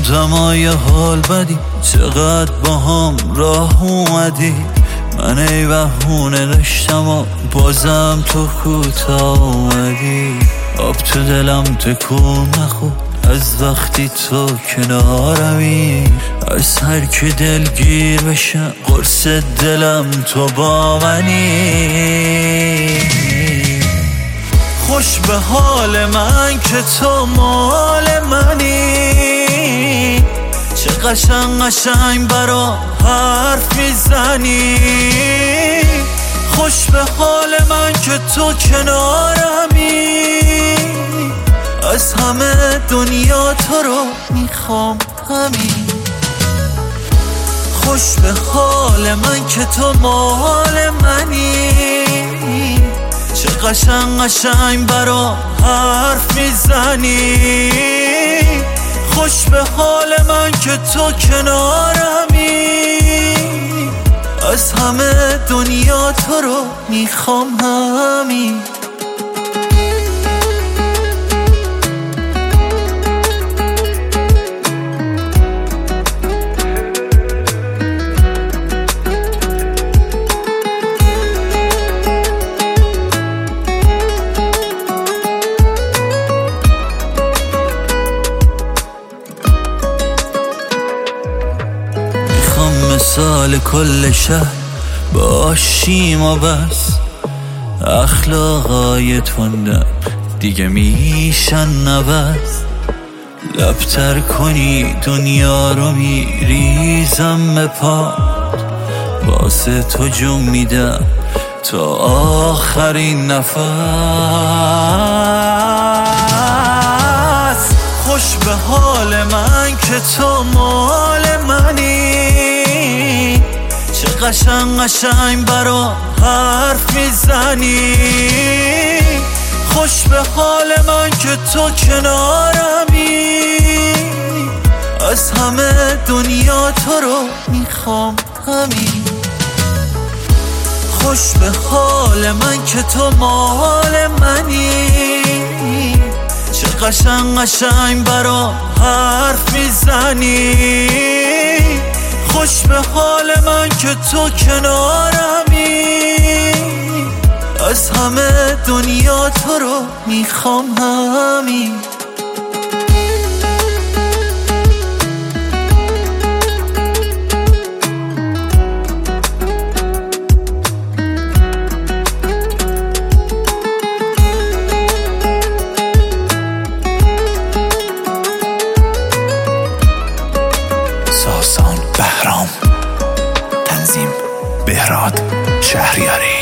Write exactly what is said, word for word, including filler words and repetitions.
دمای حال بدی چقدر با هم راه اومدی. من ای بهونه داشتم و بازم تو کوتاه اومدی. آب تو دلم تکون نخورد از وقتی تو کنارمی. از هر که دلگیر بشم قرص دلم تو با منی. خوش به حال من که تو مال منی. چه قشنگ قشنگ برا حرف میزنی. خوش به حال من که تو کنارمی. از همه دنیا تو رو میخوام همین. خوش به حال من که تو مال منی. چه قشنگ قشنگ برا حرف میزنی. خوش به حال من که تو کنارمی. از همه دنیا تو رو میخوام همین. مثال کل شهر باشیم و بس. اخلاقای تندم دیگه میشن نبست. لبتر کنی دنیا رو میریزم به پات. واسه تو جون میدم تا آخرین نفس. خوش به حال من که تو مال منی. چه قشنگ قشنگ برا حرف میزنی. خوش به حال من که تو کنارمی. از همه دنیا تو رو میخوام همین. خوش به حال من که تو مال منی. چه قشنگ قشنگ برا حرف میزنی. خوش به حال من که تو کنارمی. از همه دنیا تو رو میخوام همین. ساسان بهرام، تنظیم بهراد شهریاری.